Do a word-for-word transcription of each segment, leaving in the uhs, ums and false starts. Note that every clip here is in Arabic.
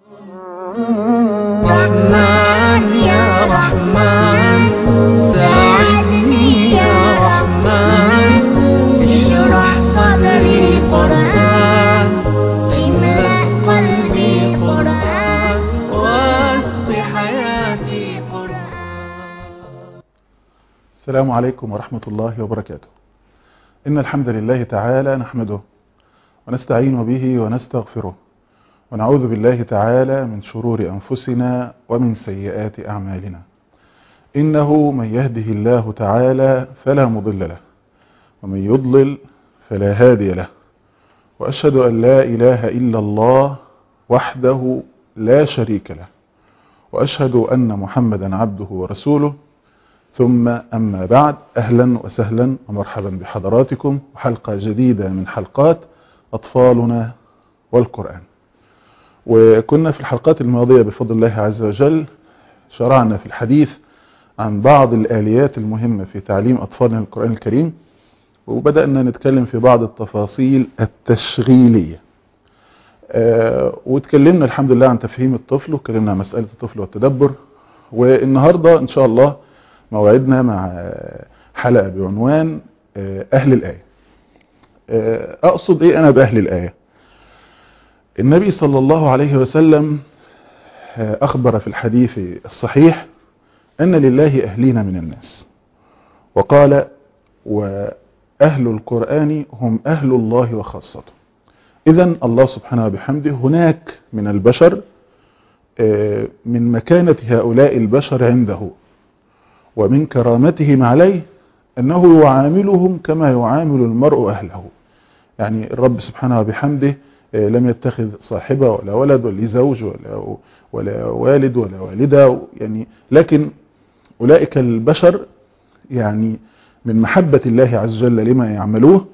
رحمن يا رحمن ساعدني يا رحمن اشرح صدري قرآن املأ قلبي قرآن واسق حياتي قرآن. السلام عليكم ورحمة الله وبركاته. إن الحمد لله تعالى نحمده ونستعين به ونستغفره ونعوذ بالله تعالى من شرور أنفسنا ومن سيئات أعمالنا. إنه من يهده الله تعالى فلا مضل له ومن يضلل فلا هادي له، وأشهد أن لا إله إلا الله وحده لا شريك له، وأشهد أن محمدا عبده ورسوله. ثم أما بعد، أهلا وسهلا ومرحبا بحضراتكم وحلقة جديدة من حلقات أطفالنا والقرآن. وكنا في الحلقات الماضية بفضل الله عز وجل شرعنا في الحديث عن بعض الآليات المهمة في تعليم أطفالنا القرآن الكريم، وبدأنا نتكلم في بعض التفاصيل التشغيلية. آه وتكلمنا الحمد لله عن تفهيم الطفل، وتكلمنا عن مسألة الطفل والتدبر. والنهاردة إن شاء الله موعدنا مع حلقة بعنوان آه أهل الآية. آه أقصد إيه أنا بأهل الآية؟ النبي صلى الله عليه وسلم أخبر في الحديث الصحيح أن لله أهلين من الناس، وقال: وأهل القرآن هم أهل الله وخاصته. إذن الله سبحانه وبحمده هناك من البشر من مكانة هؤلاء البشر عنده ومن كرامتهم عليه أنه يعاملهم كما يعامل المرء أهله. يعني الرب سبحانه وبحمده لم يتخذ صاحبة ولا ولد ولا زوج ولا, ولا والد ولا والدة، يعني لكن أولئك البشر يعني من محبة الله عز وجل لما يعملوه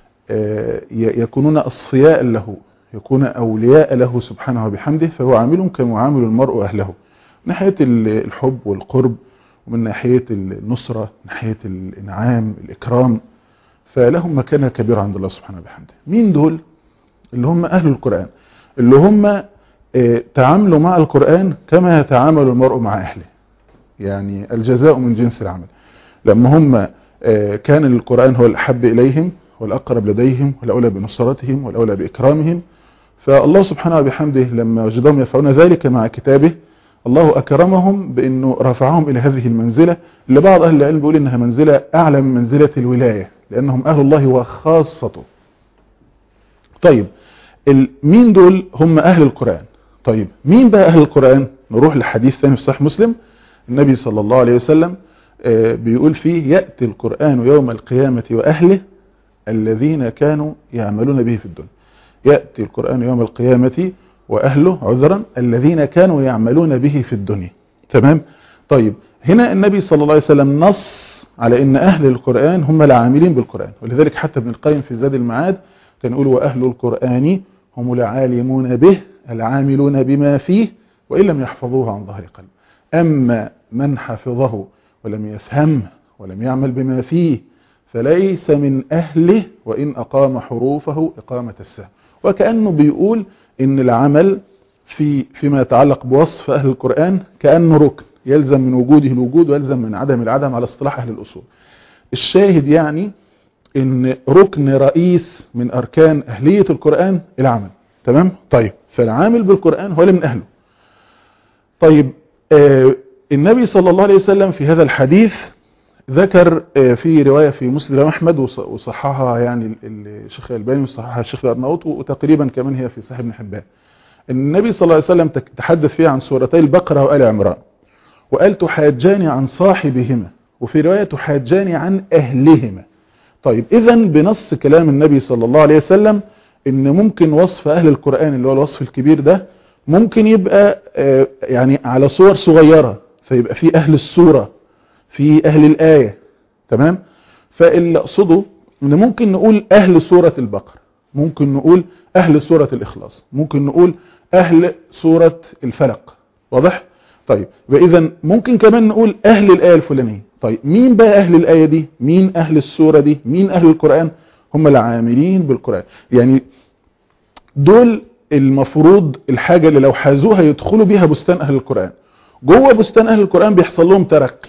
يكونون أصفياء له، يكون أولياء له سبحانه وبحمده، فهو عاملهم كما يعامل المرء أهله، من ناحية الحب والقرب، ومن ناحية النصرة، من ناحية الإنعام الإكرام، فلهم مكانة كبيرة عند الله سبحانه وبحمده. مين دول؟ اللي هم أهل القرآن، اللي هم تعاملوا مع القرآن كما يتعامل المرء مع أهله، يعني الجزاء من جنس العمل. لما هم كان القرآن هو الأحب إليهم والأقرب لديهم والأولى بنصرتهم والأولى بإكرامهم، فالله سبحانه وبحمده لما وجدهم يفعلون ذلك مع كتابه، الله أكرمهم بأنه رفعهم إلى هذه المنزلة، اللي بعض أهل العلم بيقول إنها منزلة أعلى من منزلة الولاية، لأنهم أهل الله وخاصته. طيب مين دول؟ هم أهل القرآن. طيب مين بقى أهل القرآن؟ نروح لحديث ثاني في صحيح مسلم. النبي صلى الله عليه وسلم بيقول فيه: يأتي القرآن يوم القيامة وأهله الذين كانوا يعملون به في الدنيا. يأتي القرآن يوم القيامة وأهله عذرا الذين كانوا يعملون به في الدنيا. تمام؟ طيب هنا النبي صلى الله عليه وسلم نص على أن أهل القرآن هم العاملين بالقرآن، ولذلك حتى ابن القيم في زاد المعاد كان يقول: وأهل القرآن هم العالمون به العاملون بما فيه وإن لم يحفظوه عن ظهر قلب. أما من حفظه ولم يفهمه ولم يعمل بما فيه فليس من أهله وإن أقام حروفه إقامة السهم. وكأنه بيقول إن العمل في فيما يتعلق بوصف أهل القرآن كأنه ركن، يلزم من وجوده الوجود ويلزم من عدم العدم على اصطلاح أهل الأصول. الشاهد يعني ان ركن رئيس من اركان اهلية القرآن العمل. تمام؟ طيب فالعامل بالقرآن هو اللي من اهله. طيب آه النبي صلى الله عليه وسلم في هذا الحديث ذكر آه في رواية في مسلم احمد وصححها يعني الشيخ الألباني وصححها الشيخ الأرناؤوط، وتقريبا كمان هي في صحيح ابن حبان. النبي صلى الله عليه وسلم تحدث فيها عن سورتي البقرة وآل عمران، وقال: تحاجان عن صاحبهما، وفي رواية تحاجان عن أهلهما. طيب إذن بنص كلام النبي صلى الله عليه وسلم إن ممكن وصف أهل القرآن اللي هو الوصف الكبير ده ممكن يبقى يعني على صور صغيرة، فيبقى في أهل السورة، في أهل الآية. تمام؟ فاللي أقصده إن ممكن نقول أهل سورة البقرة، ممكن نقول أهل سورة الإخلاص، ممكن نقول أهل سورة الفلق. واضح؟ طيب وإذن ممكن كمان نقول أهل الآية الفلانية. طيب مين بقى أهل الآية دي؟ مين أهل السورة دي؟ مين أهل القرآن؟ هم العاملين بالقرآن. يعني دول المفروض الحاجة اللي لو حازوها يدخلوا بيها بستان أهل القرآن. جوه بستان أهل القرآن بيحصل لهم ترقي،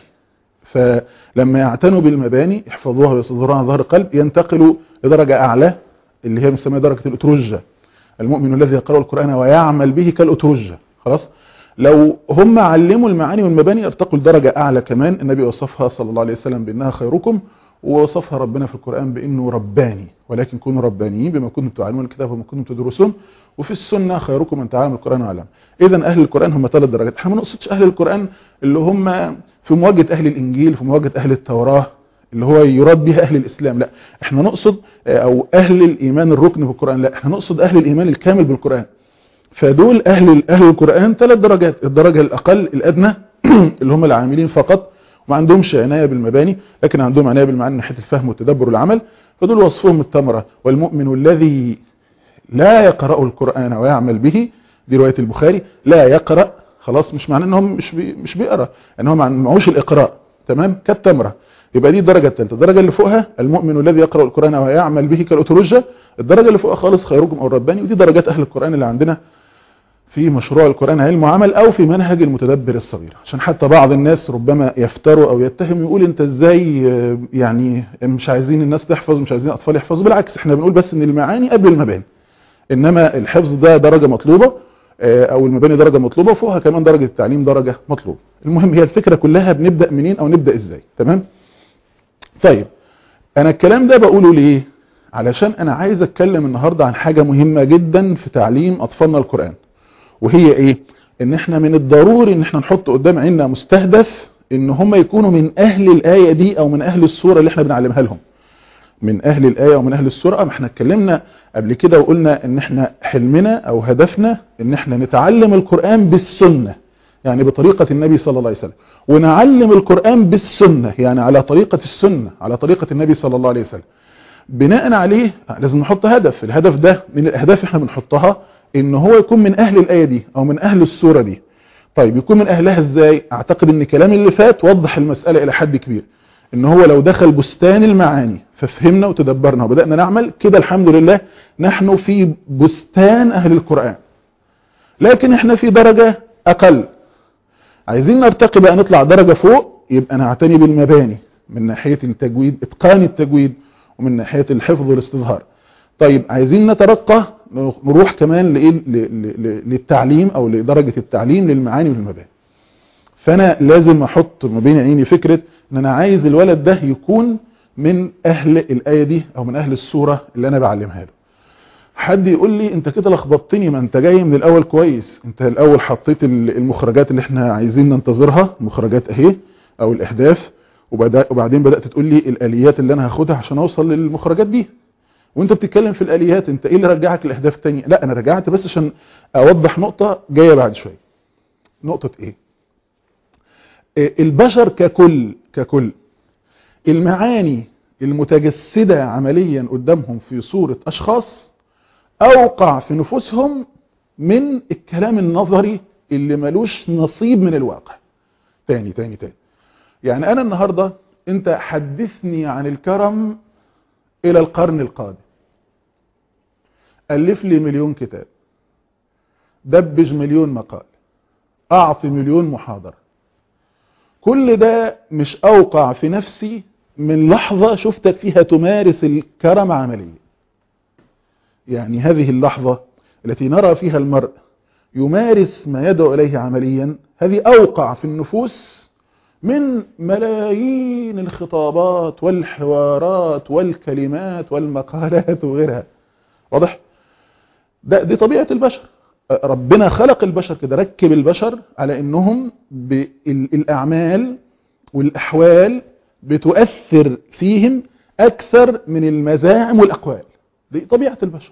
فلما يعتنوا بالمباني يحفظوها ويصدروها عن ظهر قلب ينتقلوا لدرجة أعلى اللي هي بنسميها درجة الأترجة. المؤمن الذي يقرأ القرآن ويعمل به كالأترجة. خلاص، لو هم علموا المعاني والمباني يرتقوا لدرجة أعلى كمان. النبي وصفها صلى الله عليه وسلم بأنها خيركم، ووصفها ربنا في القرآن بأنه رباني، ولكن كونوا ربانيين بما كنتم تعلمون الكتاب وما كنتم تدرسون. وفي السنة خيركم من تعلم القرآن وعلم. إذن أهل القرآن هم ثلاث درجات. احنا ما نقصدش أهل القرآن اللي هم في مواجهة أهل الإنجيل، في مواجهة أهل التوراة اللي هو يراد بها أهل الإسلام، لا احنا نقصد أو أهل الإيمان الركن في القرآن، لا احنا نقصد أهل الإيمان الكامل بالقرآن. فدول أهل أهل القرآن ثلاث درجات. الدرجة الأقل الأدنى اللي هم العاملين فقط وما عندهمش عناية بالمباني، لكن عندهم عناية بالمعاني من ناحية الفهم والتدبر والعمل. فدول وصفهم التمرة. والمؤمن الذي لا يقرأ القرآن ويعمل به، دي رواية البخاري، لا يقرأ، خلاص مش معناه انهم مش بي مش بيقرأ، ان هم معهوش الإقراء، تمام، كالتمرة. يبقى دي الدرجة الثالثة. الدرجة اللي فوقها المؤمن الذي يقرأ القرآن ويعمل به كالأترجة. الدرجة اللي فوقها خالص خيركم أو الرباني. ودي درجات أهل القرآن اللي عندنا في مشروع القرآن علم وعمل أو في منهج المتدبر الصغير. عشان حتى بعض الناس ربما يفتروا أو يتهم يقول انت ازاي يعني مش عايزين الناس تحفظ، مش عايزين أطفال يحفظوا. بالعكس احنا بنقول بس ان المعاني قبل المباني، انما الحفظ ده درجة مطلوبة او المباني درجة مطلوبة، وفوقها كمان درجة التعليم درجة مطلوبة. المهم هي الفكرة كلها بنبدأ منين او نبدأ ازاي. تمام. طيب انا الكلام ده بقوله ليه؟ علشان انا عايز اتكلم النهاردة عن حاجة مهمة جدا في تعليم اطفالنا القرآن، وهي ايه؟ ان احنا من الضروري ان احنا نحط قدام عيننا مستهدف ان هم يكونوا من اهل الآية دي او من اهل السورة اللي احنا بنعلمها لهم. من اهل الآية ومن اهل السورة. ما احنا اتكلمنا قبل كده وقلنا ان احنا حلمنا او هدفنا ان احنا نتعلم القرآن بالسنة، يعني بطريقة النبي صلى الله عليه وسلم، ونعلم القرآن بالسنة يعني على طريقة السنة، على طريقة النبي صلى الله عليه وسلم. بناء عليه لازم نحط هدف. الهدف ده من الاهداف احنا بنحطها ان هو يكون من اهل الآية دي او من اهل السورة دي. طيب يكون من اهلها ازاي؟ اعتقد ان كلام اللي فات وضح المسألة الى حد كبير، ان هو لو دخل بستان المعاني ففهمنا وتدبرنا وبدأنا نعمل كده الحمد لله نحن في بستان اهل القرآن. لكن احنا في درجة اقل، عايزين نرتقي بقى نطلع درجة فوق، يبقى نعتني بالمباني من ناحية التجويد، اتقان التجويد، ومن ناحية الحفظ والاستظهار. طيب عايزين نترقى نروح كمان لإيه؟ للتعليم او لدرجة التعليم للمعاني والمباني. فانا لازم احط ما بين عيني فكرة ان انا عايز الولد ده يكون من اهل الآية دي او من اهل السورة اللي انا بعلمها له. حد يقول لي انت كده لخبطتني، ما انت جاي من الاول كويس، انت الاول حطيت المخرجات اللي احنا عايزين ننتظرها، المخرجات اهي او الاهداف، وبعدين بدأت تقول لي الاليات اللي انا هاخدها عشان اوصل للمخرجات دي. وانت بتتكلم في الاليات، انت ايه اللي رجعك الاهداف التانية؟ لا انا رجعت بس عشان اوضح نقطة جاية بعد شوية. نقطة ايه؟ البشر ككل ككل المعاني المتجسدة عمليا قدامهم في صورة أشخاص أوقع في نفوسهم من الكلام النظري اللي ملوش نصيب من الواقع. تاني تاني تاني يعني أنا النهاردة أنت حدثني عن الكرم إلى القرن القادم، ألف لي مليون كتاب، دبج مليون مقال، أعطي مليون محاضرة، كل ده مش أوقع في نفسي من لحظة شفتك فيها تمارس الكرم عمليا. يعني هذه اللحظة التي نرى فيها المرء يمارس ما يدعو إليه عمليا، هذه أوقع في النفوس من ملايين الخطابات والحوارات والكلمات والمقالات وغيرها. واضح؟ ده دي طبيعة البشر. ربنا خلق البشر كده، ركب البشر على انهم بالاعمال والاحوال بتؤثر فيهم اكثر من المزاعم والاقوال. دي طبيعة البشر.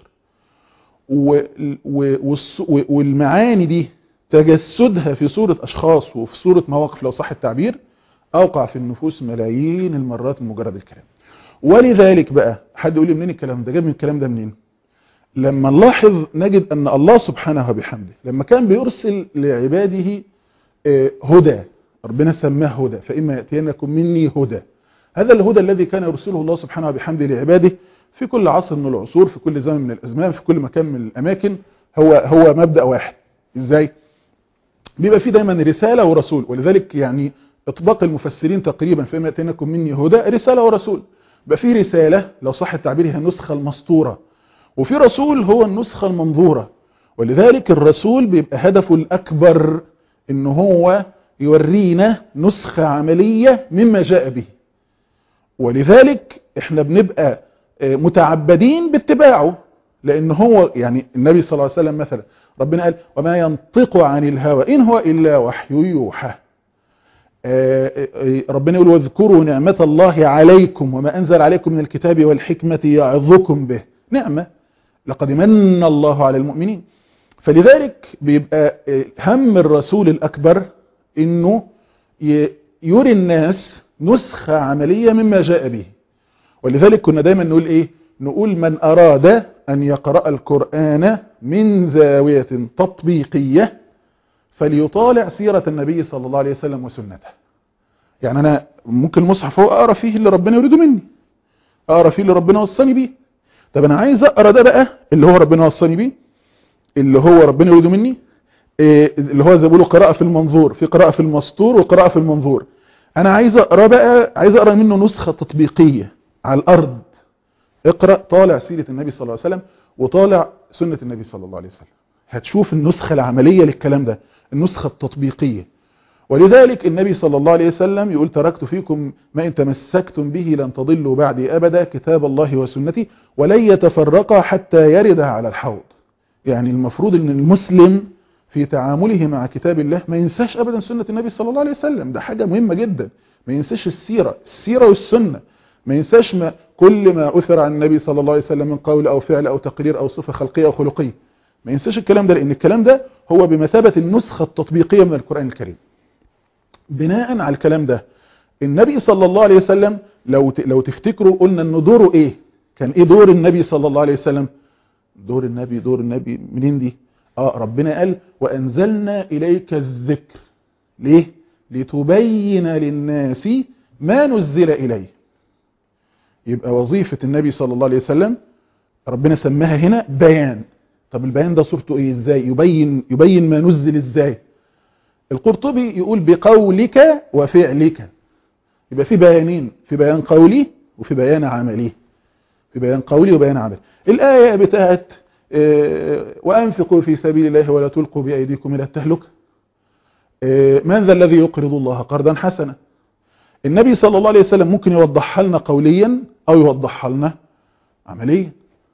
والمعاني دي تجسدها في صورة اشخاص وفي صورة مواقف لو صح التعبير اوقع في النفوس ملايين المرات من مجرد الكلام. ولذلك بقى حد يقول لي منين الكلام ده؟ جاب من الكلام ده منين؟ لما نلاحظ نجد أن الله سبحانه وبحمده لما كان بيرسل لعباده هدى، ربنا سماه هدى، فإما يأتينكم مني هدى. هذا الهدى الذي كان يرسله الله سبحانه وبحمده لعباده في كل عصر من العصور، في كل زمن من الأزمان، في كل مكان من الأماكن. هو هو مبدأ واحد. ازاي؟ بيبقى فيه دايما رسالة ورسول، ولذلك يعني اطباق المفسرين تقريبا فيما اتيناكم مني هدى رسالة ورسول. بيبقى فيه رسالة لو صح التعبير هي النسخة المسطورة، وفي رسول هو النسخة المنظورة. ولذلك الرسول بيبقى هدفه الأكبر إن هو يورينا نسخة عملية مما جاء به، ولذلك احنا بنبقى متعبدين باتباعه، لأن هو يعني النبي صلى الله عليه وسلم مثلا ربنا قال وما ينطق عن الهوى إن هو إلا وحي يوحى. ربنا يقول واذكروا نعمة الله عليكم وما أنزل عليكم من الكتاب والحكمة يعظكم به. نعمة لقد من الله على المؤمنين. فلذلك بيبقى هم الرسول الأكبر إنه يري الناس نسخة عملية مما جاء به. ولذلك كنا دايما نقول إيه؟ نقول من أراد أن يقرأ القرآن من زاوية تطبيقية فليطالع سيرة النبي صلى الله عليه وسلم وسنته. يعني أنا ممكن المصحف هو أقرأ فيه اللي ربنا يريده مني، أقرأ فيه اللي ربنا وصاني بيه. طب أنا عايز أقرأ ده بقى اللي هو ربنا وصاني بيه، اللي هو ربنا يريده مني، اللي هو زي ما بيقولوا قراءة في المنظور، في قراءة في المسطور وقراءة في المنظور. أنا عايز أقرأ بقى، عايز أقرأ منه نسخة تطبيقية على الأرض. اقرأ طالع سيرة النبي صلى الله عليه وسلم وطالع سنة النبي صلى الله عليه وسلم، هتشوف النسخة العملية للكلام ده، النسخة التطبيقية. ولذلك النبي صلى الله عليه وسلم يقول تركت فيكم ما إن تمسكتم به لن تضلوا بعدي أبدا كتاب الله وسنتي ولن يتفرقا حتى يردها على الحوض. يعني المفروض أن المسلم في تعامله مع كتاب الله ما ينساش أبدا سنة النبي صلى الله عليه وسلم. ده حاجة مهمة جدا. ما ينساش السيرة السيرة والسنة، ما ينساش ما كل ما أثر عن النبي صلى الله عليه وسلم من قول أو فعل أو تقرير أو صفة خلقية أو خلقية. ما ينساش الكلام ده، لأن الكلام ده هو بمثابة النسخة التطبيقية من القرآن الكريم. بناء على الكلام ده النبي صلى الله عليه وسلم لو لو تفتكروا قلنا ان دوره ايه؟ كان ايه دور النبي صلى الله عليه وسلم؟ دور النبي دور النبي منين دي؟ اه ربنا قال وانزلنا اليك الذكر. ليه؟ لتبين للناس ما نزل اليه. يبقى وظيفة النبي صلى الله عليه وسلم ربنا سماها هنا بيان. طب البيان ده صورته ايه؟ ازاي يبين يبين ما نزل ازاي؟ القرطبي يقول بقولك وفعلك. يبقى في بيانين، في بيان قولي وفي بيان عملي، في بيان قولي وبيان عملي. الآية بتاعت وأنفقوا في سبيل الله ولا تلقوا بأيديكم إلى التهلكة. من ذا الذي يقرض الله قرضا حسنا؟ النبي صلى الله عليه وسلم ممكن يوضحها لنا قوليا أو يوضحها لنا عمليا.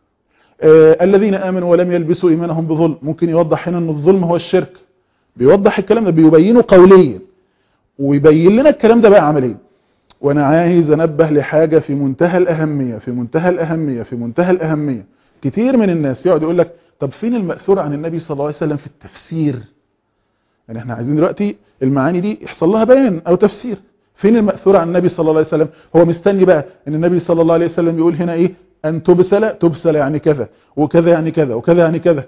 الذين آمنوا ولم يلبسوا إيمانهم بظلم، ممكن يوضح هنا أن الظلم هو الشرك. بيوضح الكلام ده، بيبينه قوليا ويبين لنا الكلام ده بقى عمليا. وانا عايز انبه لحاجة في منتهى الاهمية في منتهى الاهمية في منتهى الاهمية. كتير من الناس يقعد يقول لك طب فين المأثور عن النبي صلى الله عليه وسلم في التفسير؟ يعني احنا عايزين دلوقتي المعاني دي يحصل لها بيان او تفسير. فين المأثور عن النبي صلى الله عليه وسلم؟ هو مستني بقى ان النبي صلى الله عليه وسلم يقول هنا ايه؟ ان تبسل تبسل يعني كذا وكذا يعني كذا وكذا يعني كذا.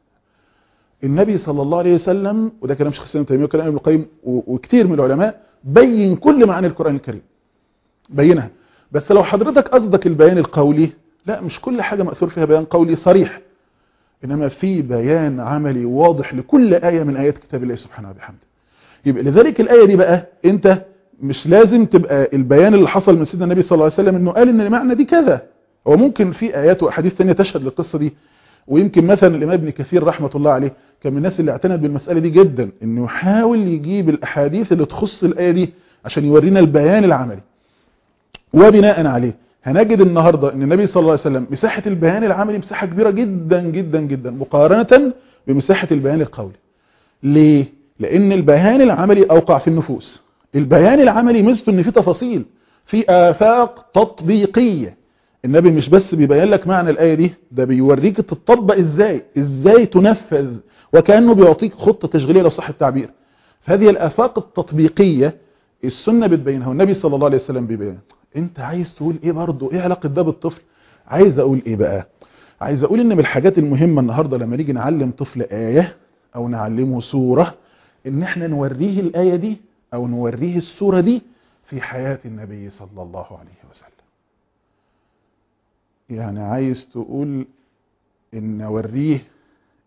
النبي صلى الله عليه وسلم، وده كلام شيخ الإسلام ابن تيمية وكلام ابن القيم وكتير من العلماء، بين كل معاني القرآن الكريم، بينها. بس لو حضرتك قصدك البيان القولي، لا، مش كل حاجة مأثور فيها بيان قولي صريح، إنما في بيان عملي واضح لكل آية من آيات كتاب الله سبحانه وبحمده. يبقى لذلك الآية دي بقى أنت مش لازم تبقى البيان اللي حصل من سيدنا النبي صلى الله عليه وسلم إنه قال إن المعنى دي كذا. هو ممكن في آيات وأحاديث ثانية تشهد للقصة دي. ويمكن مثلا الإمام ابن كثير رحمة الله عليه كان من الناس اللي اعتنت بالمسألة دي جدا، إنه يحاول يجيب الأحاديث اللي تخص الآية دي عشان يورينا البيان العملي. وبناء عليه هنجد النهاردة ان النبي صلى الله عليه وسلم مساحة البيان العملي مساحة كبيرة جدا جدا جدا مقارنة بمساحة البيان القولي. ليه؟ لان البيان العملي اوقع في النفوس. البيان العملي ميزته ان فيه تفاصيل، في آفاق تطبيقية. النبي مش بس بيبين لك معنى الآية دي، ده بيوريك تطبق ازاي، ازاي تنفذ، وكأنه بيعطيك خطة تشغيلية لو صح التعبير. فهذه الآفاق التطبيقية السنة بتبينها والنبي صلى الله عليه وسلم بيبينها. انت عايز تقول ايه برضو؟ ايه علاقة ده بالطفل؟ عايز اقول ايه بقى؟ عايز اقول ان من الحاجات المهمة النهاردة لما نيجي نعلم طفل آية او نعلمه سورة، ان احنا نوريه الآية دي او نوريه السورة دي في حياة النبي صلى الله عليه وسلم. يعني عايز تقول ان نوريه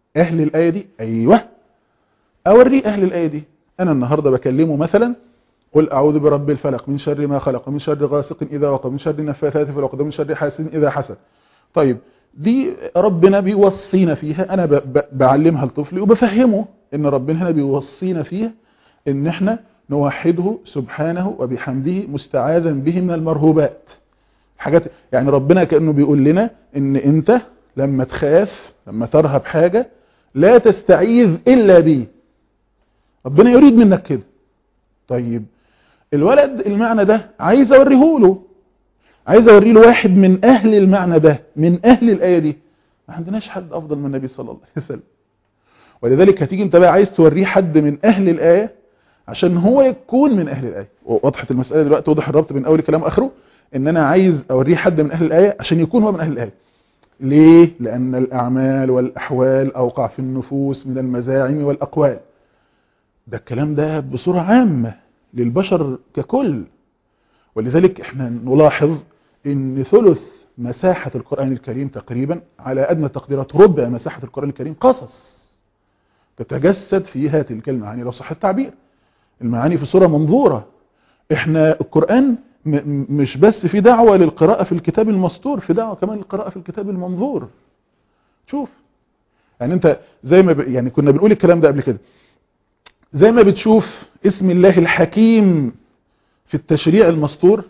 اهل الايه دي، ايوه اوريه اهل الايه دي. انا النهارده بكلمه مثلا قل اعوذ برب الفلق من شر ما خلق ومن شر غاسق اذا وقب من شر النفاثات في العقد من شر حاسد اذا حسد. طيب دي ربنا بيوصينا فيها، انا ب- ب- بعلمها لطفلي وبفهمه ان ربنا هنا بيوصينا فيها ان احنا نوحده سبحانه وبحمده مستعاذا به من المرهوبات. حاجات يعني ربنا كأنه بيقول لنا ان انت لما تخاف، لما ترهب حاجة، لا تستعيذ الا بيه. ربنا يريد منك كده. طيب الولد المعنى ده عايز اوريه له، عايز اوريه له واحد من اهل المعنى ده، من اهل الايه دي. ما عندناش حد افضل من النبي صلى الله عليه وسلم. ولذلك هتيجي انت بقى عايز توريه حد من اهل الايه عشان هو يكون من اهل الايه. ووضحت المساله دلوقتي، وضح الربط بين اول كلام واخره، ان انا عايز اوريه حد من اهل الايه عشان يكون هو من اهل الايه. ليه؟ لان الاعمال والاحوال اوقع في النفوس من المزاعم والاقوال. ده الكلام ده بصوره عامه للبشر ككل. ولذلك احنا نلاحظ ان ثلث مساحة القرآن الكريم تقريبا، على أدنى التقديرات ربع مساحة القرآن الكريم، قصص تتجسد فيها تلك المعاني لو صح التعبير. المعاني في صورة منظورة. احنا القرآن م- مش بس في دعوة للقراءة في الكتاب المسطور، في دعوة كمان للقراءة في الكتاب المنظور. شوف يعني انت زي ما ب... يعني كنا بنقول الكلام ده قبل كده، زي ما بتشوف اسم الله الحكيم في التشريع المسطور،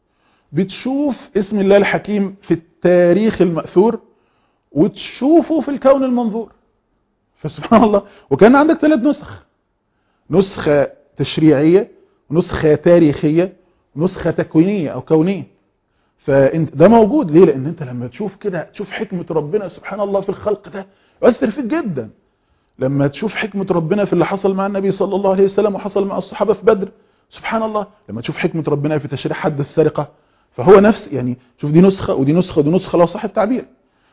بتشوف اسم الله الحكيم في التاريخ المأثور، وتشوفه في الكون المنظور. فسبحان الله. وكان عندك ثلاث نسخ، نسخة تشريعية ونسخة تاريخية ونسخة تكوينية أو كونية. فانت ده موجود ليه؟ لأن انت لما تشوف كده تشوف حكمة ربنا سبحان الله في الخلق ده يؤثر فيك جدا. لما تشوف حكمة ربنا في اللي حصل مع النبي صلى الله عليه وسلم وحصل مع الصحابة في بدر سبحان الله. لما تشوف حكمة ربنا في تشريع حد السرقة، فهو نفس يعني شوف دي نسخة ودي نسخة ودي نسخة لو صح التعبير.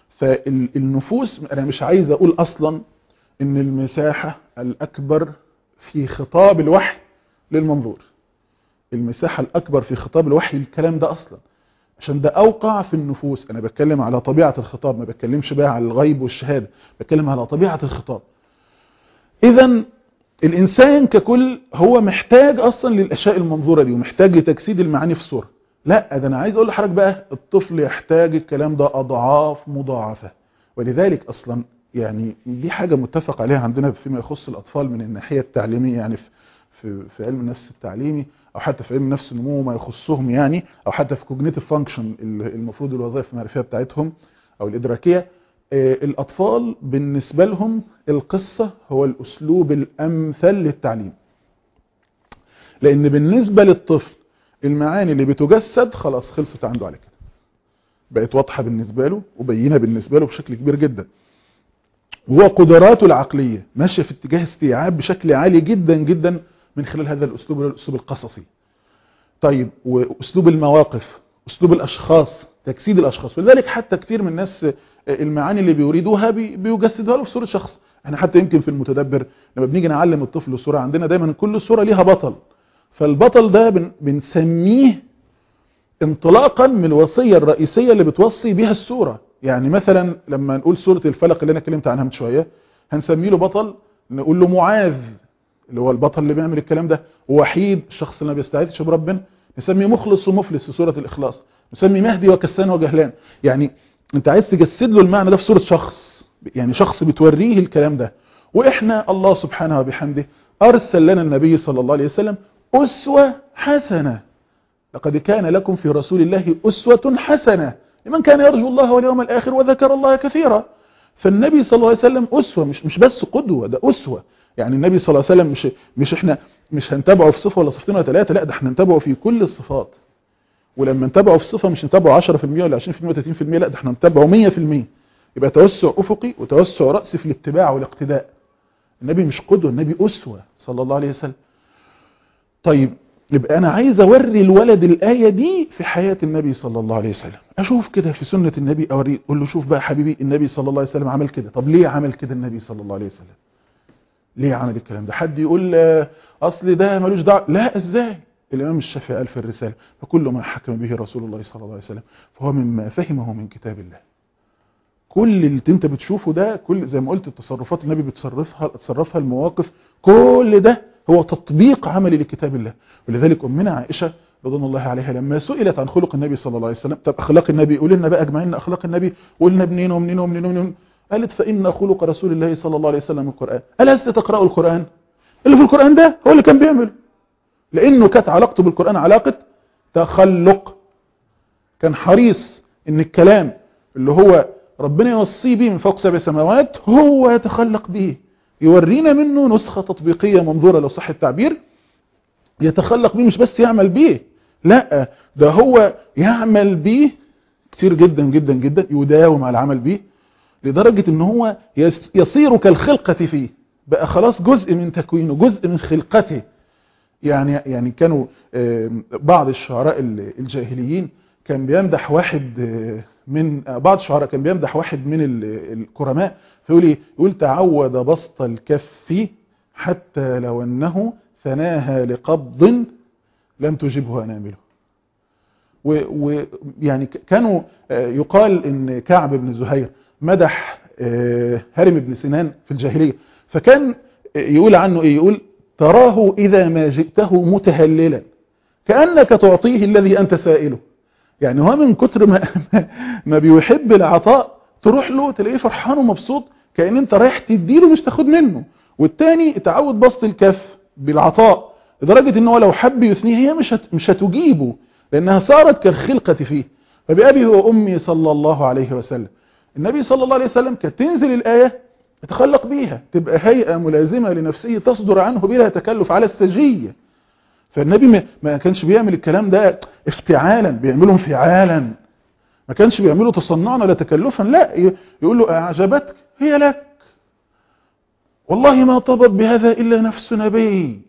فالنفوس أنا مش عايز أقول أصلا إن المساحة الأكبر في خطاب الوحي للمنظور، المساحة الأكبر في خطاب الوحي الكلام ده أصلا، عشان ده أوقع في النفوس. أنا بتكلم على طبيعة الخطاب، ما بتكلمش بقى على الغيب والشهادة، بتكلم على طبيعة الخطاب. إذن الإنسان ككل هو محتاج أصلا للأشياء المنظورة دي، ومحتاج لتجسيد المعاني في صورة. لا ده أنا عايز أقول لحضرتك بقى الطفل يحتاج الكلام ده أضعاف مضاعفة. ولذلك أصلا يعني دي حاجة متفق عليها عندنا فيما يخص الأطفال من الناحية التعليمية، يعني في في في علم النفس التعليمي، أو حتى في علم النفس النمو ما يخصهم يعني، أو حتى في cognitive function المفروض الوظائف المعرفية بتاعتهم أو الإدراكية. الأطفال بالنسبة لهم القصة هو الأسلوب الأمثل للتعليم، لأن بالنسبة للطفل المعاني اللي بتجسد خلاص خلصت عنده على كده، بقت واضحة بالنسبة له وبينة بالنسبة له بشكل كبير جدا. وقدراته العقلية ماشية في اتجاه استيعاب بشكل عالي جدا جدا من خلال هذا الأسلوب، الأسلوب القصصي. طيب وأسلوب المواقف، أسلوب الأشخاص، تجسيد الأشخاص. ولذلك حتى كتير من الناس المعاني اللي بيريدوها بيجسدوها له في صورة شخص. احنا حتى يمكن في المتدبر لما بنيجي نعلم الطفل صورة، عندنا دايما كل صورة ليها بطل، فالبطل ده بن بنسميه انطلاقا من الوصية الرئيسية اللي بتوصي بها السورة. يعني مثلا لما نقول سورة الفلق اللي انا كلمت عنها من شوية، هنسميه له بطل، نقول له معاذ اللي هو البطل اللي بيعمل الكلام ده، ووحيد الشخص اللي ما بيستعيذش بربنا، نسميه مخلص ومفلس في سورة الإخلاص، نسميه مهدي وكسان وجهلان. يعني انت عايز تجسد له المعنى ده في صورة شخص، يعني شخص بتوريه الكلام ده. واحنا الله سبحانه وبحمده ارسل لنا النبي صلى الله عليه وسلم أسوة حسنة. لقد كان لكم في رسول الله أسوة حسنة لمن كان يرجو الله واليوم الآخر وذكر الله كثيرا. فالنبي صلى الله عليه وسلم أسوة، مش مش بس قدوة، ده أسوة. يعني النبي صلى الله عليه وسلم مش مش احنا مش هنتابعه في صفة ولا صفتين ولا ثلاثة، لا ده احنا نتابعه في كل الصفات. ولما نتابعه في صفة مش نتابعه عشرة في المية ولا عشرين في المية ولا ثلاثين في المية، لا ده احنا نتابعه مية في المية. يبقى توسع أفقي وتوسع رأسي في الاتباع والاقتداء. النبي مش قدوة، النبي أسوة صلى الله عليه وسلم. طيب يبقى أنا عايز أوري الولد الآية دي في حياة النبي صلى الله عليه وسلم، أشوف كده في سنة النبي أوريه، أقول له شوف بقى حبيبي النبي صلى الله عليه وسلم عمل كده. طب ليه عمل كده النبي صلى الله عليه وسلم؟ ليه عمل الكلام ده؟ حد يقول أصل ده ملوش دعوة، لا إزاي؟ الإمام الشافعي قال في الرسالة فكل ما حكم به رسول الله صلى الله عليه وسلم فهو مما فهمه من كتاب الله. كل اللي انت بتشوفه ده، كل زي ما قلت التصرفات النبي بتصرفها تصرفها المواقف، كل ده هو تطبيق عملي لكتاب الله. ولذلك أمنا عائشة رضوان الله عليها لما سئلت عن خلق النبي صلى الله عليه وسلم، طب أخلاق النبي قول لنا بقى اجمعين أخلاق النبي، قلنا منين ومنين ومنين ومنين، قالت فإن خلق رسول الله صلى الله عليه وسلم القرآن. ألست تقرأوا القرآن؟ اللي في القرآن ده هو اللي كان بيعمله، لأنه كانت علاقته بالقرآن علاقة تخلق. كان حريص إن الكلام اللي هو ربنا يوصي به من فوق سبع سماوات هو يتخلق به، يورينا منه نسخة تطبيقية منظورة لو صح التعبير، يتخلق به مش بس يعمل به، لا ده هو يعمل به كتير جدا جدا جدا، يداوم على العمل به لدرجة ان هو يصير كالخلقة فيه، بقى خلاص جزء من تكوينه، جزء من خلقته. يعني يعني كانوا بعض الشعراء الجاهليين كان بيمدح واحد من بعض الشعراء كان بيمدح واحد من الكرماء، فيقول ايه؟ يقول تعود بسط الكف حتى لو انه ثناها لقبض لم تجبه انامله. ويعني كانوا يقال ان كعب بن زهير مدح هرم بن سنان في الجاهلية، فكان يقول عنه ايه؟ يقول تراه اذا ما جئته متهللا كأنك تعطيه الذي انت سائله. يعني هو من كتر ما, ما بيحب العطاء تروح له تلاقيه فرحان ومبسوط كأن انت رايح تديله مش تاخد منه. والتاني تعود بسط الكف بالعطاء لدرجة ان هو لو حب يثنيه هي مش مش هتجيبه لانها صارت كالخلقة فيه. فبأبي وأمي صلى الله عليه وسلم، النبي صلى الله عليه وسلم كانت تنزل الآية يتخلق بيها، تبقى هيئة ملازمة لنفسه تصدر عنه بلا تكلف على السجية. فالنبي ما كانش بيعمل الكلام ده افتعالا، بيعمله انفعالا، ما كانش بيعمله تصنعا ولا تكلفا، لا يقول له أعجبتك هي لك، والله ما طبت بهذا إلا نفس نبي،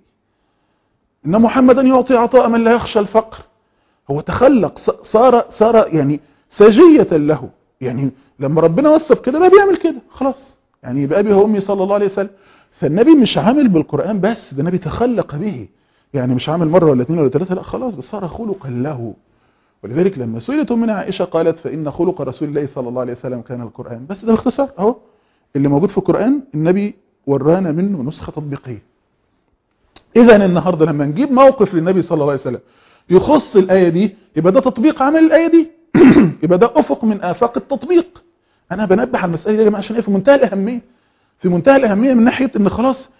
إن محمدا يعطي عطاء من لا يخشى الفقر. هو تخلق، صار صار يعني سجية له. يعني لما ربنا وصف كده بقى بيعمل كده خلاص، يعني بأبي وأمي صلى الله عليه وسلم. فالنبي مش عامل بالقرآن بس، ده النبي تخلق به، يعني مش عامل مرة ولا اثنين ولا ثلاثة، لا خلاص ده صار خلقا له. ولذلك لما سئلت من عائشة قالت فإن خلق رسول الله صلى الله عليه وسلم كان القرآن. بس ده باختصار اهو اللي موجود في القرآن النبي ورانا منه نسخة تطبيقية. إذا النهاردة لما نجيب موقف للنبي صلى الله عليه وسلم يخص الآية دي، يبقى ده تطبيق عمل الآية دي، يبقى ده أفق من آفاق التطبيق. أنا بنبه على المسألة دي يا جماعة عشان هي في منتهى الأهمية، في منتهى الأهمية من ناحية إن خلاص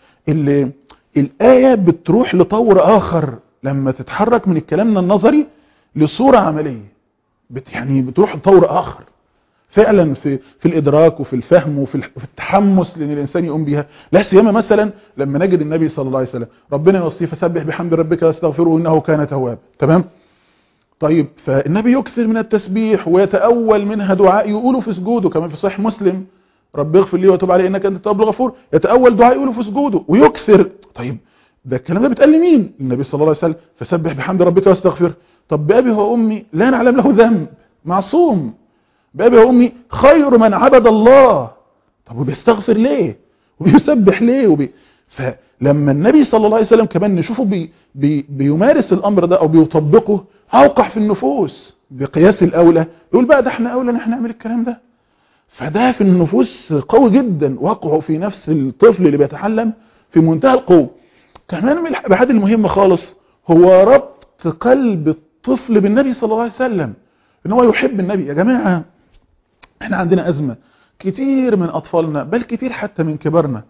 الآية بتروح لطور آخر لما تتحرك من الكلام النظري لصورة عملية، بت يعني بتروح لطور آخر فعلا في في الإدراك وفي الفهم وفي التحمس لأن الإنسان يقوم بها. لا سيما مثلا لما نجد النبي صلى الله عليه وسلم ربنا يوصيه فسبح بحمد ربك واستغفره إنه كان توابا، تمام؟ طيب فالنبي يكثر من التسبيح ويتأول منها دعاء يقوله في سجوده، كما في صحيح مسلم رب اغفر لي وتوب علي انك انت التواب الغفور، يتأول دعاء يقوله في سجوده ويكثر. طيب ده الكلام ده بيتقال لمين؟ النبي صلى الله عليه وسلم فسبح بحمد ربك واستغفره. طب بأبي وأمي لا نعلم له ذنب، معصوم، بأبي وأمي خير من عبد الله، طب وبيستغفر ليه وبيسبح ليه وبي... فلما النبي صلى الله عليه وسلم كمان نشوفه بي... بي... بيمارس الأمر ده أو بيطبقه أوقع في النفوس بقياس الأولى، يقول بقى ده احنا أولى نحن نعمل الكلام ده. فده في النفوس قوي جدا، وقعه في نفس الطفل اللي بيتعلم في منتهى القوة. كمان من الحاجات المهمة خالص هو ربط قلب الطفل بالنبي صلى الله عليه وسلم، ان هو يحب النبي. يا جماعة احنا عندنا أزمة، كتير من أطفالنا بل كتير حتى من كبارنا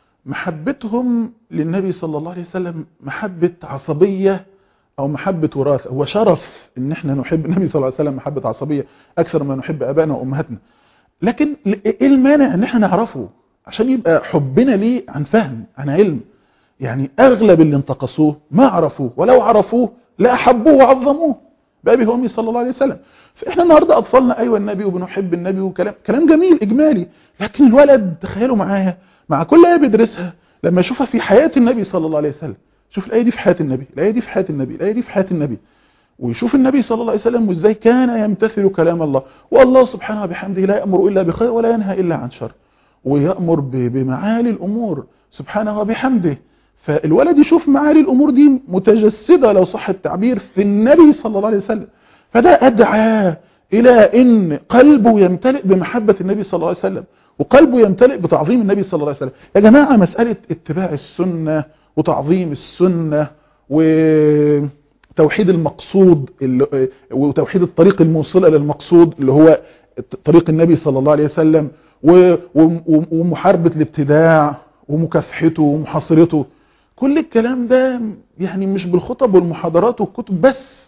محبتهم للنبي صلى الله عليه وسلم محبة عصبية أو محبة وراثة. هو شرف ان احنا نحب النبي صلى الله عليه وسلم محبة عصبية أكثر ما نحب أبائنا وأمهاتنا، لكن ايه المانع ان احنا نعرفه عشان يبقى حبنا ليه عن فهم عن علم. يعني اغلب اللي انتقصوه ما عرفوه، ولو عرفوه لا احبوه وعظموه بأبي وأمي صلى الله عليه وسلم. فاحنا النهارده اطفالنا ايوه النبي وبنحب النبي وكلام كلام جميل اجمالي، لكن الولد تخيلوا معايا مع كل ايه بيدرسها لما يشوفها في حياة النبي صلى الله عليه وسلم، شوف الايه دي في حياة النبي، الايه دي في حياة النبي، الايه دي في حياة النبي، ويشوف النبي صلى الله عليه وسلم وازاي كان يمتثل كلام الله. والله سبحانه وبحمده لا يأمر إلا بخير ولا ينهى إلا عن شر، ويأمر بمعالي الأمور سبحانه وبحمده. فالولد يشوف معالي الأمور دي متجسدة لو صح التعبير في النبي صلى الله عليه وسلم، فده أدعى إلى إن قلبه يمتلئ بمحبة النبي صلى الله عليه وسلم، وقلبه يمتلئ بتعظيم النبي صلى الله عليه وسلم. يا جماعة مسألة اتباع السنة وتعظيم السنة وتوحيد المقصود وتوحيد الطريق الموصلة للمقصود اللي هو طريق النبي صلى الله عليه وسلم، ومحاربة الابتداع ومكافحته ومحاصرته، كل الكلام ده يعني مش بالخطب والمحاضرات والكتب بس.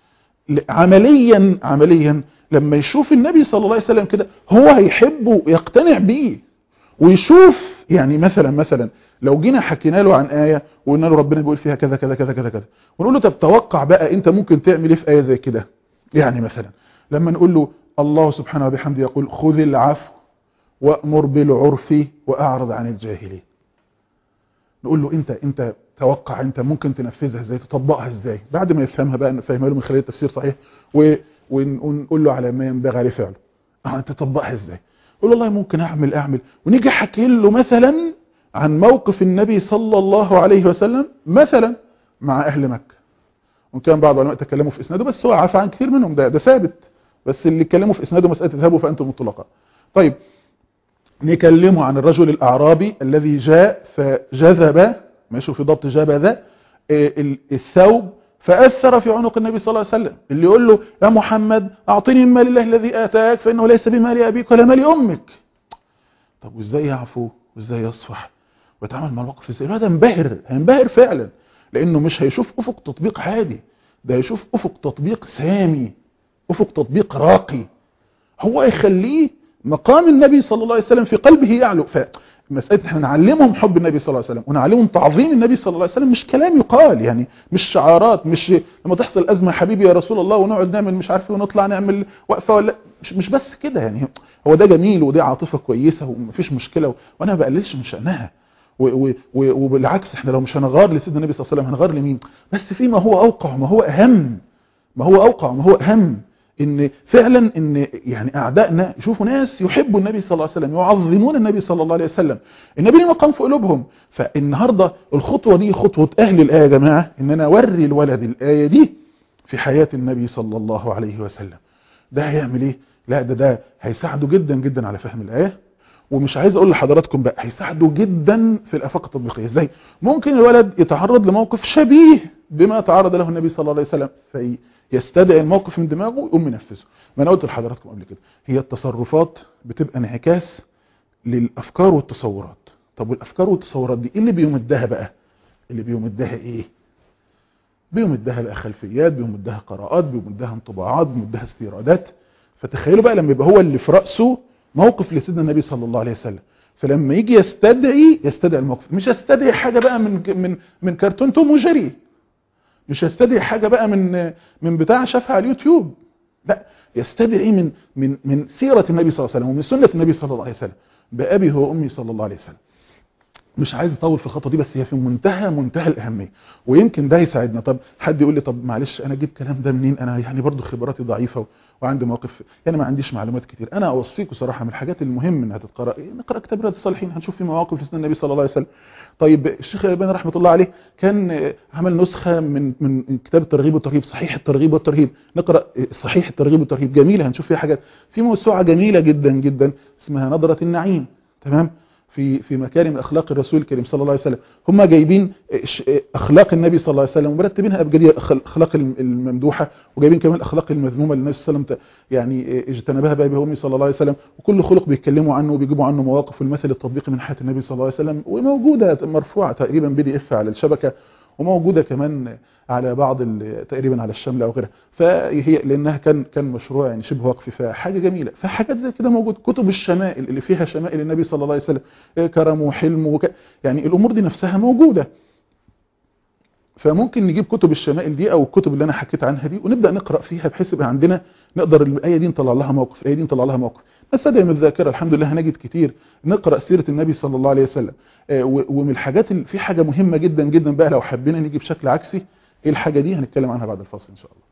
عمليا عمليا لما يشوف النبي صلى الله عليه وسلم كده هو هيحبه ويقتنع بيه، ويشوف يعني مثلا مثلا لو جينا حكينا له عن آية وقلنا له ربنا بيقول فيها كذا كذا كذا كذا كذا، ونقول له طب توقع بقى انت ممكن تعمل ايه في آية زي كده. يعني مثلا لما نقول له الله سبحانه وبحمده يقول خذ العفو وأمر بالعرف وأعرض عن الجاهلين، نقول له انت انت توقع انت ممكن تنفذها ازاي، تطبقها ازاي، بعد ما يفهمها بقى نفهمها له من خلال التفسير صحيح، ونقول له على ما ينبغي عليه فعله، اه تطبقها ازاي، قول له والله ممكن اعمل اعمل ونيجي حكي له مثلا عن موقف النبي صلى الله عليه وسلم مثلا مع اهل مكة، وان كان بعض العلماء تكلموا في اسناده بس هو عفى عن كثير منهم، ده ده ثابت، بس اللي اتكلموا في اسناده مسألة اذهبوا فانتم مطلقاء. طيب نكلمه عن الرجل الأعرابي الذي جاء فجذب، ماشي في ضبط جبذ الثوب فأثر في عنق النبي صلى الله عليه وسلم، اللي يقول له يا محمد أعطني من مال الله الذي آتاك فإنه ليس بمال أبيك ولا مال أمك. طب وإزاي يعفو وإزاي يصفح ويتعامل مع الوقف ازاي؟ هذا انبهر، هينبهر فعلا، لأنه مش هيشوف أفق تطبيق عادي، ده هيشوف أفق تطبيق سامي، أفق تطبيق راقي، هو يخليه مقام النبي صلى الله عليه وسلم في قلبه يعلو. فمسألة احنا نعلمهم حب النبي صلى الله عليه وسلم ونعلمهم تعظيم النبي صلى الله عليه وسلم، مش كلام يقال يعني، مش شعارات، مش لما تحصل أزمة حبيبي يا رسول الله ونقعد نعمل مش عارف ونطلع نعمل وقفة ولا مش, مش بس كده يعني. هو ده جميل ودي عاطفة كويسة ومفيش مشكلة وانا ما بقللش من شأنها، وبالعكس احنا لو مش هنغار لسيدنا النبي صلى الله عليه وسلم هنغار لمين؟ بس في ما هو أوقع ما هو أهم، ما هو أوقع ما هو أهم، ان فعلا ان يعني اعدائنا يشوفوا ناس يحبوا النبي صلى الله عليه وسلم، يعظمون النبي صلى الله عليه وسلم، النبي له مقام في قلوبهم. فالنهارده الخطوه دي خطوه اهل الايه يا جماعه، ان انا اوري الولد الايه دي في حياه النبي صلى الله عليه وسلم. ده هيعمل ايه؟ لا ده ده هيساعده جدا جدا على فهم الايه، ومش عايز اقول لحضراتكم بقى هيساعده جدا في الافاق التطبيقيه. ازاي؟ ممكن الولد يتعرض لموقف شبيه بما تعرض له النبي صلى الله عليه وسلم في يستدعي الموقف من دماغه ويقوم منفذه. ما انا قلت لحضراتكم قبل كده هي التصرفات بتبقى انعكاس للافكار والتصورات. طب والافكار والتصورات دي ايه اللي بيمدها بقى؟ اللي بيمدها ايه؟ بيمدها بقى خلفيات، بيمدها قراءات، بيمدها انطباعات، بيمدها استيرادات. فتخيلوا بقى لما يبقى هو اللي في راسه موقف لسيدنا النبي صلى الله عليه وسلم، فلما يجي يستدعي يستدعي الموقف، مش يستدعي حاجه بقى من من من كرتون توم وجيري، مش يستدعي حاجة بقى من من بتاع شافها على اليوتيوب، لا يستدعي من من من سيرة النبي صلى الله عليه وسلم ومن سنة النبي صلى الله عليه وسلم، بأبي هو أمي صلى الله عليه وسلم. مش عايز اطول في الخطوه دي بس هي في منتهى منتهى الاهميه، ويمكن ده يساعدنا. طب حد يقول لي طب معلش انا اجيب كلام ده منين؟ انا يعني برضو خبراتي ضعيفه وعندي مواقف يعني ما عنديش معلومات كتير. انا اوصيكم صراحه من الحاجات المهم انها تتقرا، نقرا كتاب رياض الصالحين، هنشوف فيه مواقف لسيدنا النبي صلى الله عليه وسلم. طيب الشيخ الألباني رحمه الله عليه كان عمل نسخه من من كتاب الترغيب والترهيب، صحيح الترغيب والترهيب، نقرا صحيح الترغيب والترهيب، جميله، هنشوف فيها حاجات. في موسوعه جميله جدا جدا اسمها نظره النعيم، تمام، في في مكارم اخلاق الرسول الكريم صلى الله عليه وسلم. هم جايبين اخلاق النبي صلى الله عليه وسلم ومرتبينها ابجديه، اخلاق الممدوحه، وجايبين كمان الاخلاق المذمومه اللي النبي صلى الله عليه وسلم يعني اجتنبها بها بأبي صلى الله عليه وسلم، وكل خلق بيتكلموا عنه وبيجيبوا عنه مواقف والمثل التطبيقي من حياه النبي صلى الله عليه وسلم، وموجوده مرفوعه تقريبا بي دي اف على الشبكه، وموجوده كمان على بعض تقريبا على الشمل او غيرها. فهي لانها كان كان مشروع يعني شبه وقفي، فحاجه جميله. فحاجات زي كده موجود، كتب الشمائل اللي فيها شمائل النبي صلى الله عليه وسلم، كرم وحلم وك... يعني الامور دي نفسها موجوده. فممكن نجيب كتب الشمائل دي او الكتب اللي انا حكيت عنها دي ونبدا نقرا فيها بحيث يبقى عندنا نقدر الايه دي نطلع لها موقف، الايه دي نطلع لها موقف. نستدعي من الذاكره الحمد لله هنجد كتير، نقرا سيره النبي صلى الله عليه وسلم. ومن الحاجات اللي في حاجه مهمه جدا جدا بقى لو حبينا نيجي بشكل عكسي، ايه الحاجه دي؟ هنتكلم عنها بعد الفاصل ان شاء الله.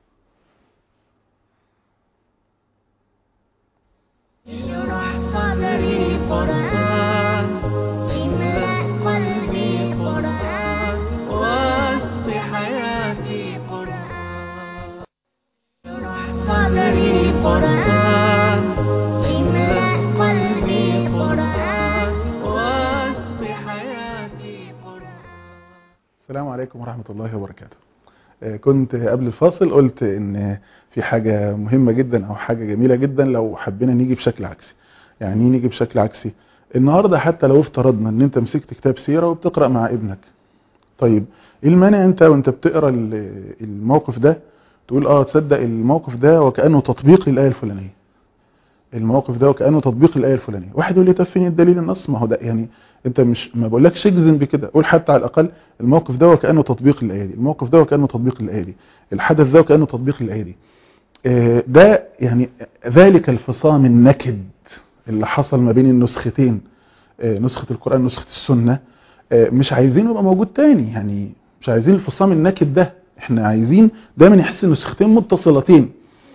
اشرح صدري قرآن، املأ قلبي قرآن، واسق حياتي قرآن. اشرح صدري قرآن السلام عليكم ورحمة الله وبركاته. كنت قبل الفاصل قلت ان في حاجة مهمة جدا او حاجة جميلة جدا لو حبينا نيجي بشكل عكسي. يعني نيجي بشكل عكسي النهاردة، حتى لو افترضنا ان انت مسكت كتاب سيرة وبتقرأ مع ابنك، طيب ايه المانع انت وانت بتقرأ الموقف ده تقول اه تصدق الموقف ده وكأنه تطبيق للآية الفلانية، الموقف ده وكأنه تطبيق للآية الفلانية. واحد يقول لي طب فين الدليل النص؟ ما هو ده يعني انت مش ما بقولكش اجزم بكده، قول حتى على الاقل الموقف ده وكأنه تطبيق للآية دي، الموقف ده وكأنه تطبيق للآية دي، الحدث ده وكأنه تطبيق للآية دي. اه ده يعني ذلك الفصام النكد اللي حصل ما بين النسختين، اه نسخة القرآن نسخة السنة، اه مش عايزينه يبقى موجود تاني، يعني مش عايزين الفصام النكد ده، احنا عايزين دايما يحس النسختين متصلتين.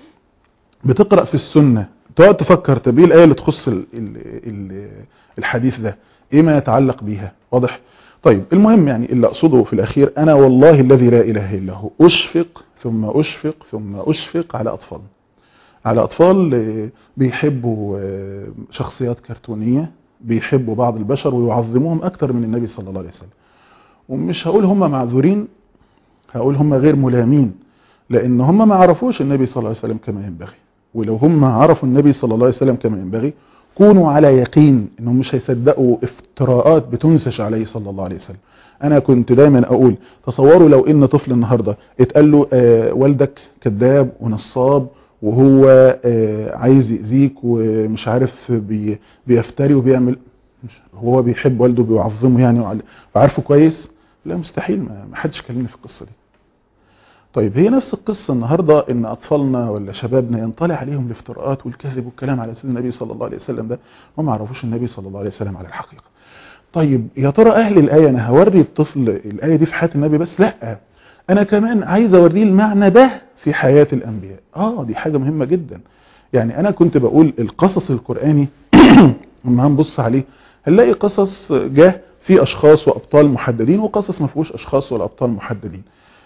بتقرأ في السنة تقعد تفكر طب ايه الآية اللي تخص ال ال الحديث ده، ايه ما يتعلق بيها، واضح؟ طيب المهم يعني اللي اقصده في الاخير، انا والله الذي لا اله الا هو اشفق ثم اشفق ثم اشفق على اطفال، على اطفال بيحبوا شخصيات كرتونية، بيحبوا بعض البشر ويعظموهم اكتر من النبي صلى الله عليه وسلم. ومش هقول هم معذورين، هقول هم غير ملامين، لان هم ما عرفوش النبي صلى الله عليه وسلم كما ينبغي. ولو هم عرفوا النبي صلى الله عليه وسلم كما ينبغي كونوا على يقين انهم مش هيصدقوا افتراءات بتنسج عليه صلى الله عليه وسلم. انا كنت دايما اقول تصوروا لو ان طفل النهارده اتقال له آه والدك كذاب ونصاب وهو آه عايز يأذيك ومش عارف بي بيفتري وبيعمل، هو بيحب والده بيعظمه يعني وعارفه كويس، لا مستحيل، ما حدش كلمني في القصه دي. طيب هي نفس القصة النهاردة ان اطفالنا ولا شبابنا ينطلع عليهم الافتراءات والكذب والكلام على سيدنا النبي صلى الله عليه وسلم ده، وما عرفوش النبي صلى الله عليه وسلم على الحقيقة. طيب يا ترى اهل الآية انا هوري الطفل الآية دي في حياة النبي بس؟ لا، انا كمان عايز اوريه المعنى ده في حياة الانبياء. اه دي حاجة مهمة جدا. يعني انا كنت بقول القصص القرآني لما هنبص عليه هنلاقي قصص جاه في اشخاص وابطال محددين، وقصص ما فيهوش اشخاص ولا ابطال محددين.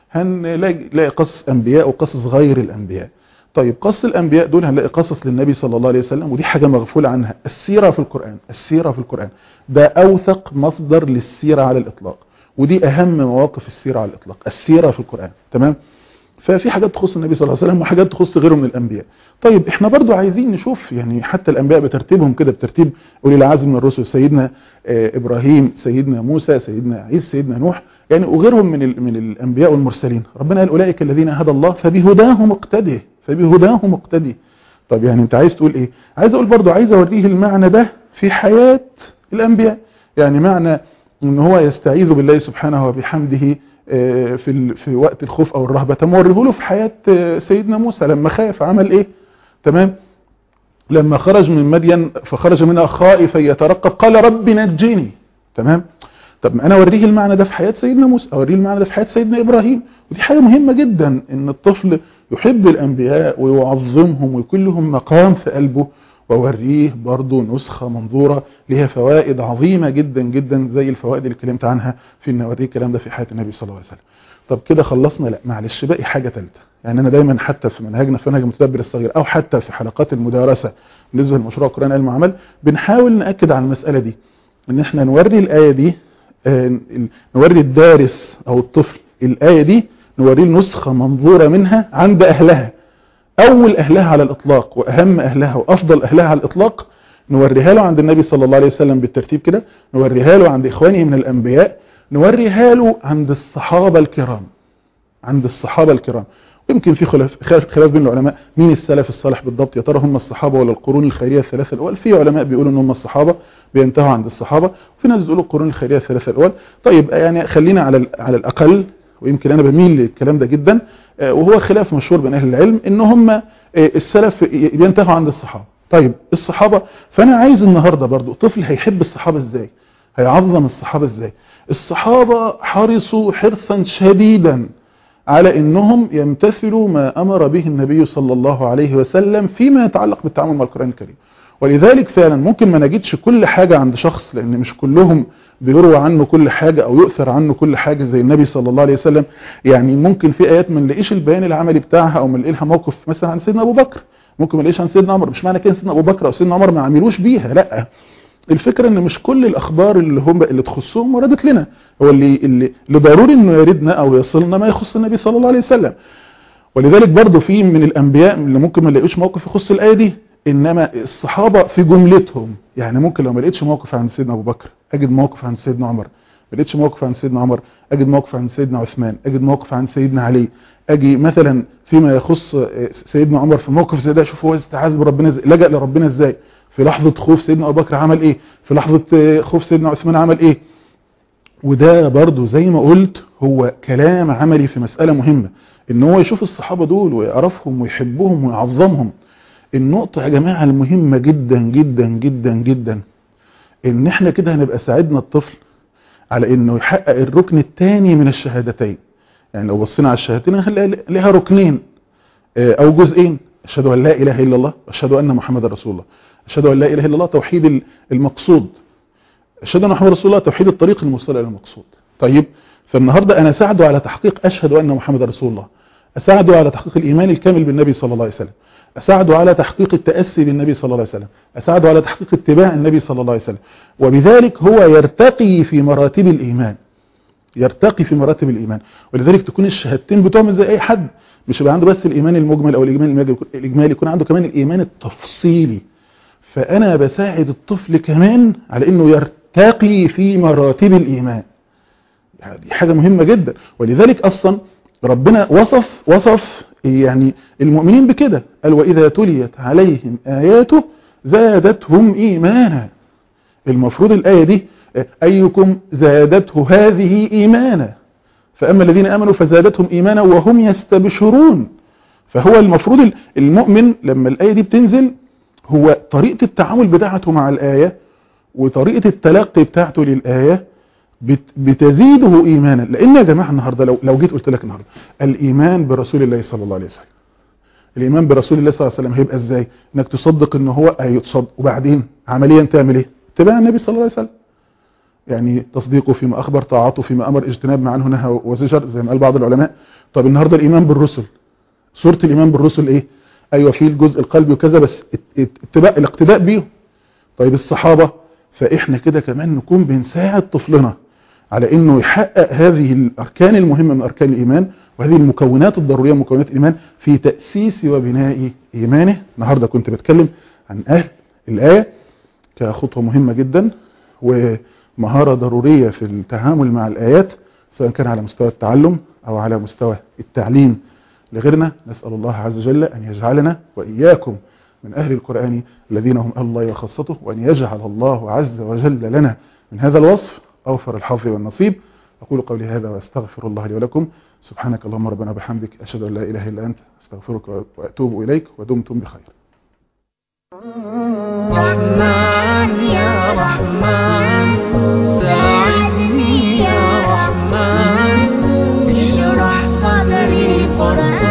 هنلاقي قصص انبياء وقصص غير الانبياء. طيب قصص الانبياء دول هنلاقي قصص للنبي صلى الله عليه وسلم، ودي حاجة مغفول عنها. السيرة في القرآن، السيرة في القرآن ده اوثق مصدر للسيرة على الاطلاق، ودي اهم مواقف السيرة على الاطلاق، السيرة في القرآن. تمام؟ ففي حاجات تخص النبي صلى الله عليه وسلم وحاجات تخص غيره من الانبياء. طيب احنا برضو عايزين نشوف يعني حتى الانبياء بترتيبهم كده، بترتيب اولي العزم من الرسل، سيدنا ابراهيم، سيدنا موسى، سيدنا عيسى، سيدنا نوح، يعني وغيرهم من من الانبياء والمرسلين. ربنا قال اولئك الذين هدى الله فبهداه مقتدي، فبهداه مقتدي. طب يعني انت عايز تقول ايه؟ عايز اقول برضو عايز اوريه المعنى ده في حياة الانبياء، يعني معنى ان هو يستعيذ بالله سبحانه وبحمده في في وقت الخوف او الرهبه. تموريه له في حياه سيدنا موسى لما خاف عمل ايه؟ تمام؟ لما خرج من مدين فخرج منها خائفا يترقب قال رب نجني. تمام؟ طب ما انا اوريه المعنى ده في حياه سيدنا موسى، اوريه المعنى ده في حياه سيدنا ابراهيم. ودي حاجه مهمه جدا ان الطفل يحب الانبياء ويعظمهم ويكون لهم مقام في قلبه، ووريه برضو نسخة منظورة لها فوائد عظيمة جدا جدا زي الفوائد اللي اتكلمت عنها في ان اوريه الكلام ده في حياة النبي صلى الله عليه وسلم. طب كده خلصنا؟ لا معلش، باقي حاجة ثالثه. يعني انا دايما حتى في منهجنا في منهج المتدبر الصغير او حتى في حلقات المدارسة بالنسبة لمشروع القرآن علم وعمل بنحاول نأكد على المسألة دي، ان احنا نوري الآية دي، آه نوري الدارس او الطفل الآية دي، نوريه نسخة منظورة منها عند اهلها، اول اهلها على الاطلاق واهم اهلها وافضل اهلها على الاطلاق، نوريها له عند النبي صلى الله عليه وسلم بالترتيب كده، نوريها له عند اخوانه من الانبياء، نوريها له عند الصحابة الكرام، عند الصحابة الكرام. ويمكن في خلاف خلاف بين العلماء مين السلف الصالح بالضبط، يا ترى هم الصحابة ولا القرون الخيرية الثلاثة الاول؟ في علماء بيقولوا ان هم الصحابة بينتهوا عند الصحابة، وفي ناس بيقولوا القرون الخيرية الثلاثة الاول. طيب يعني خلينا على على الاقل، ويمكن انا بميل للكلام ده جدا، وهو خلاف مشهور بين اهل العلم ان هم السلف بينتهوا عند الصحابة. طيب الصحابة، فانا عايز النهاردة برضو طفل هيحب الصحابة ازاي، هيعظم الصحابة ازاي. الصحابة حرصوا حرصا شديدا على انهم يمتثلوا ما امر به النبي صلى الله عليه وسلم فيما يتعلق بالتعامل مع القرآن الكريم. ولذلك فعلا ممكن ما نجدش كل حاجة عند شخص، لان مش كلهم بيروى عنه كل حاجة او يؤثر عنه كل حاجة زي النبي صلى الله عليه وسلم. يعني ممكن في ايات ما نلاقيش البيان العملي بتاعها، او ما نلاقي لها موقف مثلا عن سيدنا ابو بكر، ممكن ما نلاقيش عن سيدنا عمر. مش معنى كده سيدنا ابو بكر او سيدنا عمر ما عملوش بيها، لا، الفكرة ان مش كل الاخبار اللي هم اللي تخصهم وردت لنا، هو اللي اللي, اللي ضروري انه يردنا او يصلنا ما يخص النبي صلى الله عليه وسلم. ولذلك برضو في من الانبياء اللي ممكن ما نلاقيش موقف يخص الايه دي، انما الصحابه في جملتهم، يعني ممكن لو ما لقيتش موقف عن سيدنا ابو بكر اجد موقف عن سيدنا عمر، ما لقيتش موقف عن سيدنا عمر اجد موقف عن سيدنا عثمان، اجد موقف عن سيدنا علي، اجي مثلا فيما يخص سيدنا عمر في موقف زي ده اشوف هو استعاذ بربنا ازاي، لجأ لربنا ازاي، في لحظه خوف سيدنا ابو بكر عمل ايه، في لحظه خوف سيدنا عثمان عمل ايه. وده برضو زي ما قلت هو كلام عملي في مسألة مهمة، ان هو يشوف الصحابة دول ويعرفهم ويحبهم ويعظمهم. النقطة يا جماعة المهمة جدا جدا جدا جدا ان احنا كده هنبقى ساعدنا الطفل على انه يحقق الركن الثاني من الشهادتين. يعني لو بصينا على الشهادتين هنلاقي لها ركنين او جزئين، اشهد ان لا اله الا الله واشهد ان محمد رسول الله. اشهد ان لا اله الا الله توحيد المقصود، اشهد ان محمد رسول الله توحيد الطريق الموصل الى المقصود. طيب فالنهارده انا اساعده على تحقيق اشهد ان محمد رسول الله، اساعده على تحقيق الايمان الكامل بالنبي صلى الله عليه وسلم، اساعده على تحقيق التاسي بالنبي صلى الله عليه وسلم، اساعده على تحقيق اتباع النبي صلى الله عليه وسلم. وبذلك هو يرتقي في مراتب الايمان، يرتقي في مراتب الايمان. ولذلك تكون الشهادتين بتوعهم زي اي حد، مش يبقى عنده بس الايمان المجمل او الايمان الاجمالي، يكون عنده كمان الايمان التفصيلي. فانا بساعد الطفل كمان على انه يرتقي في مراتب الايمان، دي حاجة مهمة جدا. ولذلك اصلا ربنا وصف وصف يعني المؤمنين بكده، قال واذا تليت عليهم اياته زادتهم ايمانا. المفروض الايه دي ايكم زادته هذه ايمانا، فاما الذين امنوا فزادتهم ايمانا وهم يستبشرون. فهو المفروض المؤمن لما الايه دي بتنزل هو طريقة التعامل بتاعته مع الآية وطريقة التلقي بتاعته للآية بتزيده إيمانا. لأن يا جماعة النهاردة لو, لو جيت قلت لك النهاردة الإيمان برسول الله صلى الله عليه وسلم، الإيمان برسول الله صلى الله عليه وسلم هيبقى إزاي؟ إنك تصدق إنه هو هيتصدق، وبعدين عمليا تعمل إيه؟ اتباع النبي صلى الله عليه وسلم، يعني تصديقه فيما أخبر، طاعته فيما أمر، اجتناب ما عنه نهى وزجر زي ما قال بعض العلماء. طب النهاردة الإيمان بالرسل، صورة الإيمان بالرسل إيه؟ أيوة في الجزء القلبي وكذا، بس اتباع الاقتداء بيهم. طيب الصحابة، فإحنا كده كمان نكون بنساعد طفلنا على إنه يحقق هذه الأركان المهمة من أركان الإيمان، وهذه المكونات الضرورية من مكونات الإيمان في تأسيس وبناء إيمانه. النهاردة كنت بتكلم عن أهل الآية كخطوة مهمة جدا ومهارة ضرورية في التعامل مع الآيات، سواء كان على مستوى التعلم أو على مستوى التعليم لغيرنا. نسأل الله عز وجل أن يجعلنا وإياكم من أهل القرآن الذين هم أهل الله وخاصته، وأن يجعل الله عز وجل لنا من هذا الوصف أوفر الحظ والنصيب. أقول قولي هذا وأستغفر الله لي ولكم. سبحانك اللهم ربنا بحمدك، أشهد أن لا إله إلا أنت، أستغفرك وأتوب إليك، ودمتم بخير. رحمن يا رحمن ساعدني يا رحمن اشرح صدري قرآن